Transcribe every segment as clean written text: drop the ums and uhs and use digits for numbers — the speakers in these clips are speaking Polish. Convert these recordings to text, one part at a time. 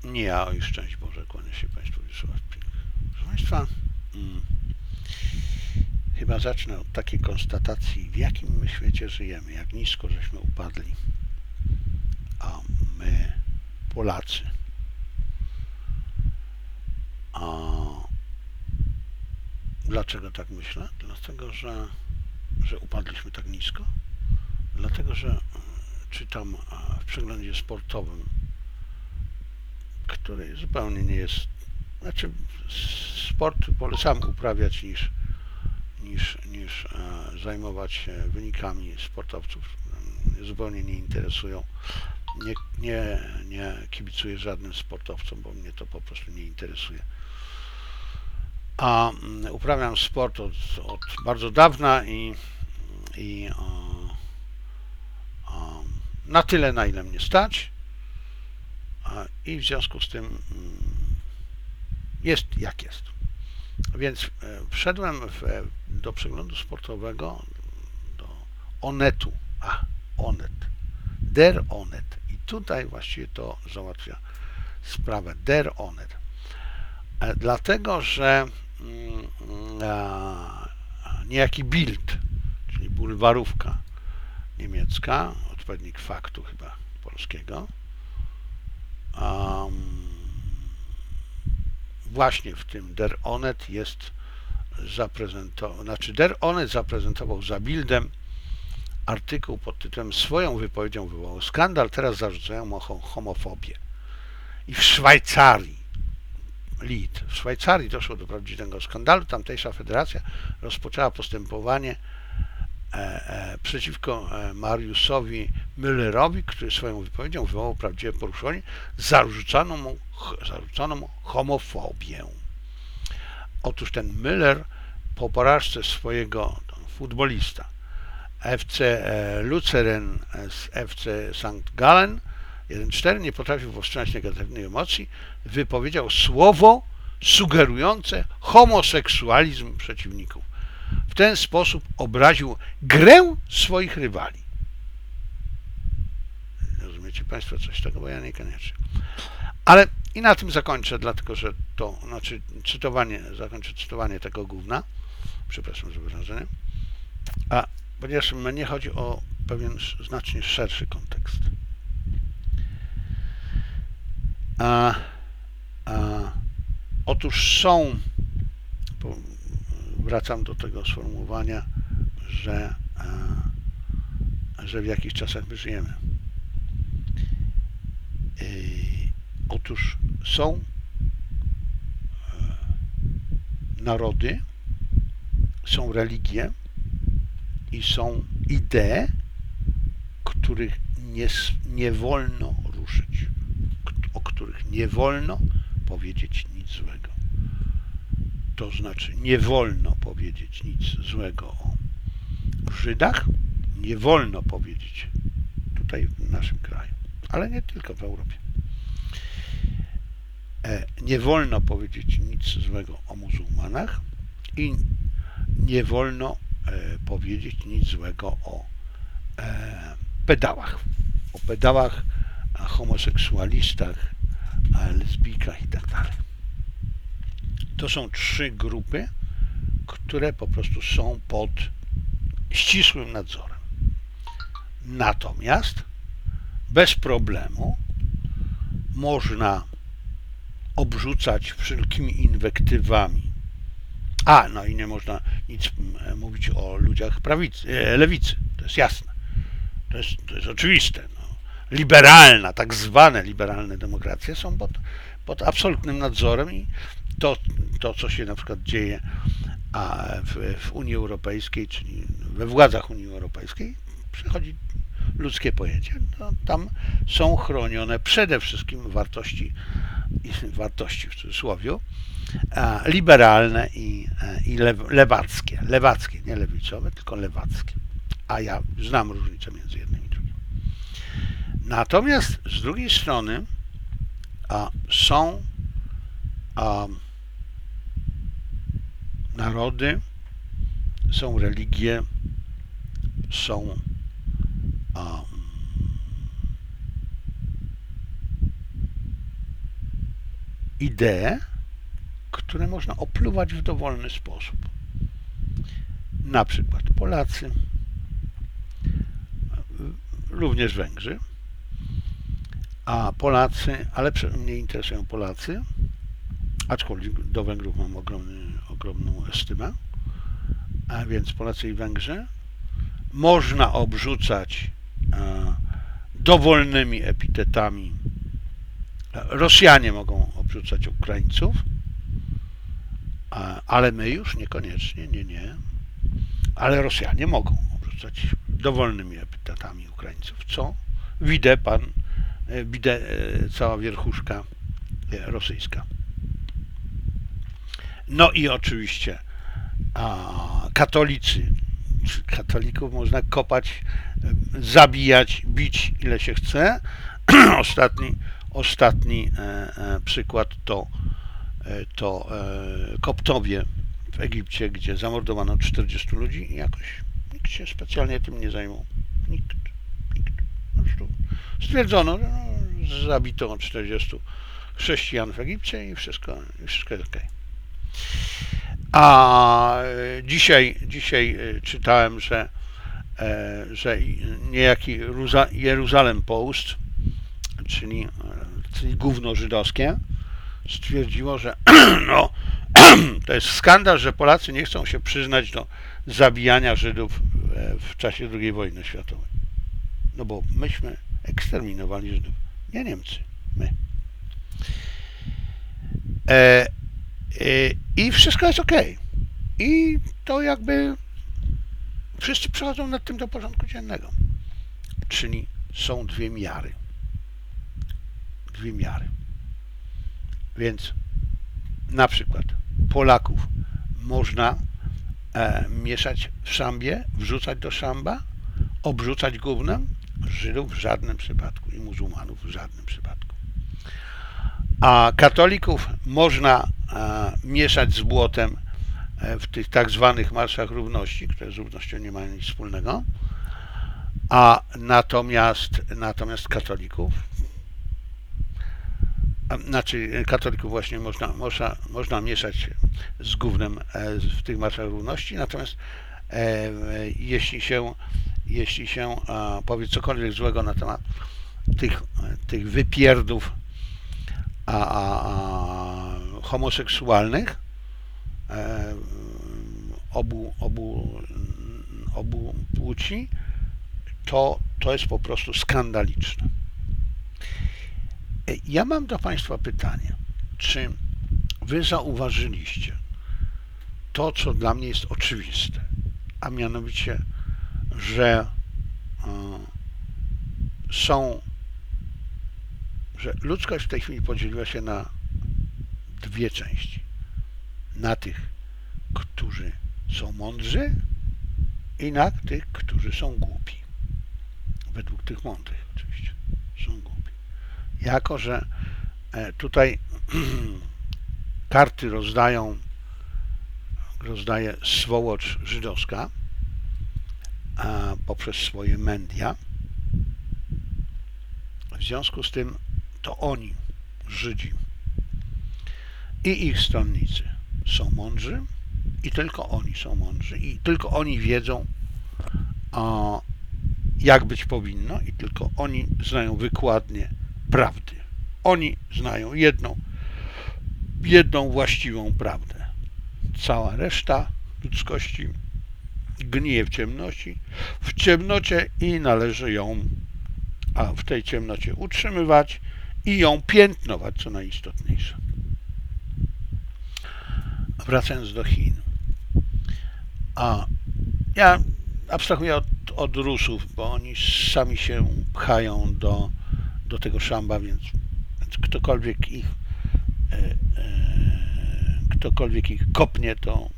Nie ja, oj szczęść Boże, kłania się Państwu Wiesław Ping. Proszę Państwa, chyba zacznę od takiej konstatacji, w jakim my świecie żyjemy, jak nisko żeśmy upadli, a my, Polacy. A dlaczego tak myślę? Dlatego, że upadliśmy tak nisko. Dlatego, że czytam w przeglądzie sportowym, który zupełnie nie jest, znaczy sport polecam uprawiać niż zajmować się wynikami sportowców. Mnie zupełnie nie interesują. Nie kibicuję żadnym sportowcom, bo mnie to po prostu nie interesuje. A uprawiam sport od bardzo dawna i na tyle, na ile mnie stać, i w związku z tym jest jak jest. Więc wszedłem do przeglądu sportowego, do Onetu, Onet, Der Onet, i tutaj właściwie to załatwia sprawę, Der Onet. Dlatego, że niejaki Bild, czyli bulwarówka niemiecka, odpowiednik Faktu chyba polskiego, właśnie w tym Der Onet jest zaprezentował, znaczy Der Onet zaprezentował za Bildem artykuł pod tytułem "Swoją wypowiedzią wywołał skandal, teraz zarzucają mu homofobię". I w Szwajcarii, w Szwajcarii doszło do prawdziwego skandalu. Tamtejsza federacja rozpoczęła postępowanie przeciwko Mariusowi Müllerowi, który swoją wypowiedzią wywołał prawdziwe poruszenie, zarzucano mu homofobię. Otóż ten Müller po porażce swojego futbolista FC Luzern z FC St. Gallen 1-4 nie potrafił powstrzymać negatywnej emocji, wypowiedział słowo sugerujące homoseksualizm przeciwników. W ten sposób obraził grę swoich rywali. Rozumiecie Państwo coś z tego, bo ja niekoniecznie. Ale i na tym zakończę, dlatego że to, znaczy zakończę cytowanie tego gówna, przepraszam za wyrażenie, ponieważ mnie chodzi o pewien znacznie szerszy kontekst. Otóż wracam do tego sformułowania, że w jakich czasach my żyjemy. Otóż są narody, są religie i są idee, których nie wolno ruszyć, o których nie wolno powiedzieć nic złego. To znaczy nie wolno powiedzieć nic złego o Żydach, nie wolno powiedzieć tutaj w naszym kraju, ale nie tylko w Europie. Nie wolno powiedzieć nic złego o muzułmanach i nie wolno powiedzieć nic złego o pedałach, homoseksualistach, lesbijkach i tak dalej. To są 3 grupy, które po prostu są pod ścisłym nadzorem. Natomiast bez problemu można obrzucać wszelkimi inwektywami. No i nie można nic mówić o ludziach lewicy. To jest jasne. To jest oczywiste. Liberalna, tak zwane liberalne demokracje są pod absolutnym nadzorem i to, co się na przykład dzieje w Unii Europejskiej, czyli we władzach Unii Europejskiej, przechodzi ludzkie pojęcie. Tam są chronione przede wszystkim wartości w cudzysłowie, liberalne i lewackie, nie lewicowe, tylko lewackie. A ja znam różnicę między jednym i drugim. Natomiast z drugiej strony są narody, są religie, są idee, które można opluwać w dowolny sposób. Na przykład Polacy, również Węgrzy, a Polacy, ale mnie interesują Polacy, aczkolwiek do Węgrów mam ogromną estymę, a więc Polacy i Węgrzy można obrzucać dowolnymi epitetami. Rosjanie mogą obrzucać Ukraińców, ale my już niekoniecznie, nie. Ale Rosjanie mogą obrzucać dowolnymi epitetami Ukraińców, co widzę cała wierchuszka rosyjska. No i oczywiście katolicy. Katolików można kopać, zabijać, bić ile się chce. Ostatni przykład to Koptowie w Egipcie, gdzie zamordowano 40 ludzi i jakoś nikt się specjalnie tym nie zajmował. Nikt. Stwierdzono, że zabito 40 chrześcijan w Egipcie i wszystko jest okej. A dzisiaj czytałem, że niejaki Jeruzalem Post, czyli gówno żydowskie, stwierdziło, że no, to jest skandal, że Polacy nie chcą się przyznać do zabijania Żydów w czasie II wojny światowej. No bo myśmy eksterminowali Żydów, nie Niemcy, my. I wszystko jest okej. I to jakby wszyscy przechodzą nad tym do porządku dziennego. Czyli są dwie miary. Więc na przykład Polaków można mieszać w szambie, wrzucać do szamba, obrzucać gównem, Żydów w żadnym przypadku i muzułmanów w żadnym przypadku. A katolików można mieszać z błotem w tych tak zwanych marszach równości, które z równością nie mają nic wspólnego, a natomiast katolików właśnie można mieszać z gównem w tych marszach równości, natomiast jeśli się powie cokolwiek złego na temat tych wypierdów homoseksualnych obu płci, to jest po prostu skandaliczne. Ja mam do Państwa pytanie, czy Wy zauważyliście to, co dla mnie jest oczywiste, a mianowicie, że ludzkość w tej chwili podzieliła się na dwie części. Na tych, którzy są mądrzy i na tych, którzy są głupi. Według tych mądrych oczywiście są głupi. Jako że tutaj karty rozdaje swołocz żydowska poprzez swoje media. W związku z tym to oni, Żydzi i ich stronnicy są mądrzy i tylko oni są mądrzy i tylko oni wiedzą, jak być powinno i tylko oni znają wykładnię prawdy. Oni znają jedną właściwą prawdę. Cała reszta ludzkości gnije w ciemnocie i należy ją w tej ciemnocie utrzymywać i ją piętnować, co najistotniejsze. Wracając do Chin. Ja abstrahuję od Rusów, bo oni sami się pchają do tego szamba, więc ktokolwiek ich kopnie,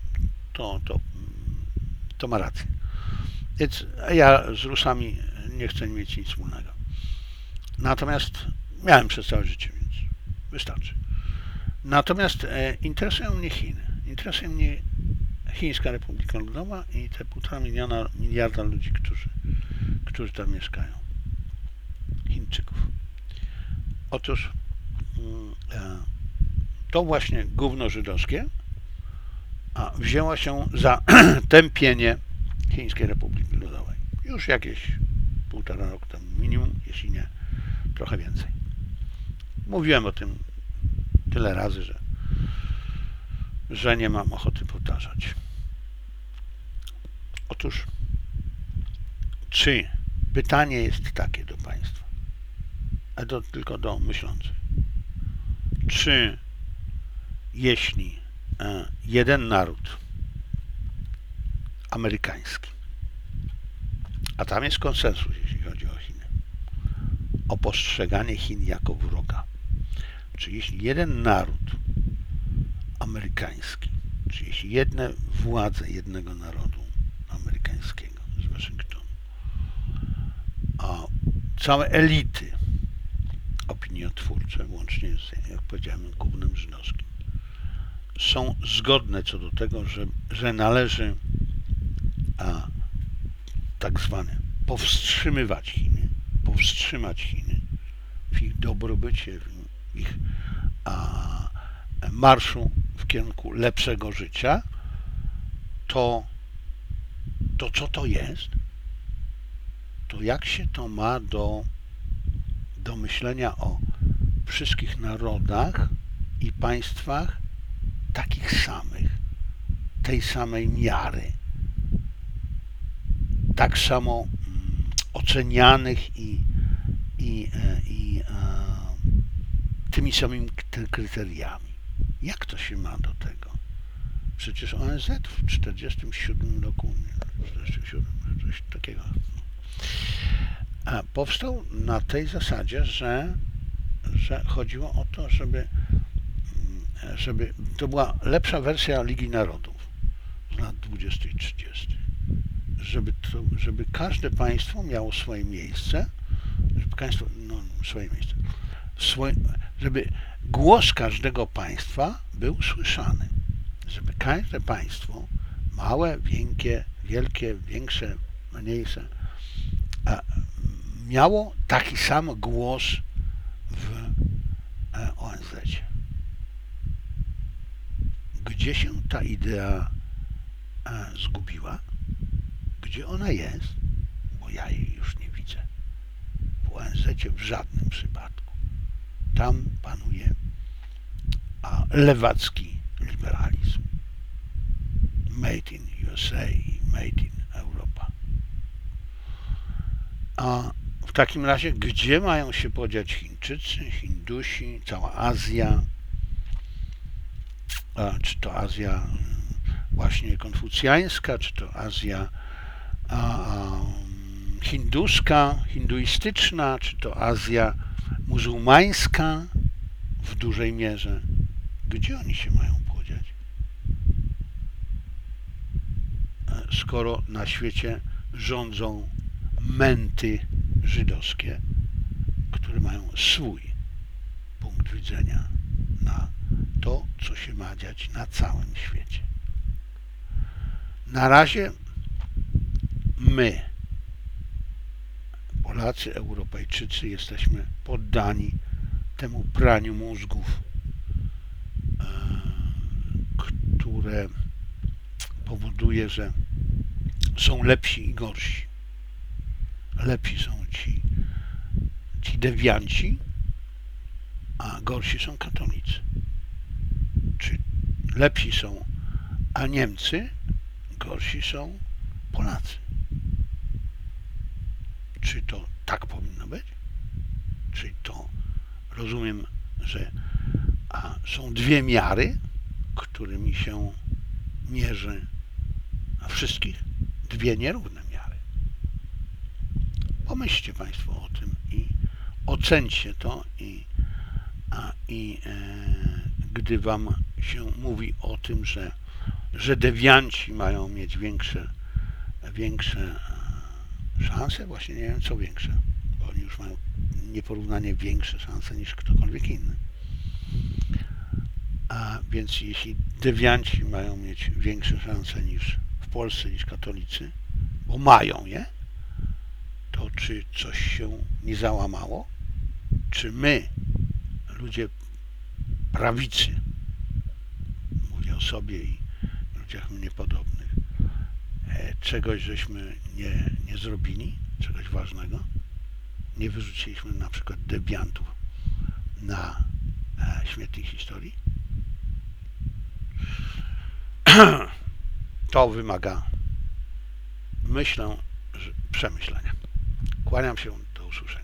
to ma rację. Więc ja z Rusami nie chcę mieć nic wspólnego. Natomiast miałem przez całe życie, więc wystarczy. Natomiast interesują mnie Chiny. Interesuje mnie Chińska Republika Ludowa i te 1,5 miliarda ludzi, którzy tam mieszkają. Chińczyków. Otóż to właśnie gówno żydowskie wzięło się za tępienie Chińskiej Republiki Ludowej. Już jakieś 1,5 roku temu minimum, jeśli nie trochę więcej. Mówiłem o tym tyle razy, że nie mam ochoty powtarzać. Otóż, czy pytanie jest takie do Państwa, a to tylko do myślących, czy jeśli jeden naród amerykański, a tam jest konsensus, jeśli chodzi o Chiny, o postrzeganie Chin jako wroga, czy jeśli jeden naród amerykański, czy jeśli jedne władze jednego narodu amerykańskiego z Waszyngtonu, a całe elity opiniotwórcze, łącznie z, jak powiedziałem, gównem żydowskim, są zgodne co do tego, że należy tak zwane powstrzymać Chiny w ich dobrobycie, w ich marszu w kierunku lepszego życia, to co to jest? To jak się to ma do myślenia o wszystkich narodach i państwach takich samych, tej samej miary, tak samo ocenianych i tymi samymi kryteriami. Jak to się ma do tego? Przecież ONZ w 1947 roku, 47, coś takiego, powstał na tej zasadzie, że chodziło o to, żeby to była lepsza wersja Ligi Narodów z lat 20. i 30. Żeby każde państwo miało swoje miejsce, żeby głos każdego państwa był słyszany, żeby każde państwo, małe, wielkie, większe, mniejsze, miało taki sam głos w ONZ-cie. Gdzie się ta idea zgubiła? Gdzie ona jest? Bo ja jej już nie widzę. W ONZ-cie w żadnym przypadku. Tam panuje lewacki liberalizm. Made in USA, made in Europa. A w takim razie, gdzie mają się podziać Chińczycy, Hindusi, cała Azja? Czy to Azja właśnie konfucjańska, czy to Azja hinduistyczna, czy to Azja muzułmańska w dużej mierze? Gdzie oni się mają podziać? Skoro na świecie rządzą męty żydowskie, które mają swój punkt widzenia na to, co się ma dziać na całym świecie. Na razie my, Polacy, Europejczycy, jesteśmy poddani temu praniu mózgów, które powoduje, że są lepsi i gorsi. Lepsi są ci dewianci, a gorsi są katolicy. Czy lepsi są Niemcy, gorsi są Polacy. Czy to tak powinno być? Czy to rozumiem, że są dwie miary, którymi się mierzy wszystkich? Dwie nierówne miary. Pomyślcie Państwo o tym i ocencie to gdy Wam się mówi o tym, że dewianci mają mieć większe szanse, właśnie nie wiem co większe, bo oni już mają nieporównanie większe szanse niż ktokolwiek inny. A więc jeśli dewianci mają mieć większe szanse niż w Polsce, niż katolicy, bo mają je, to czy coś się nie załamało? Czy my, ludzie prawicy, sobie i ludziach mnie podobnych czegoś żeśmy nie zrobili, czegoś ważnego, nie wyrzuciliśmy na przykład dewiantów na śmietnik historii, to wymaga, myślę, przemyślenia. Kłaniam się, do usłyszenia.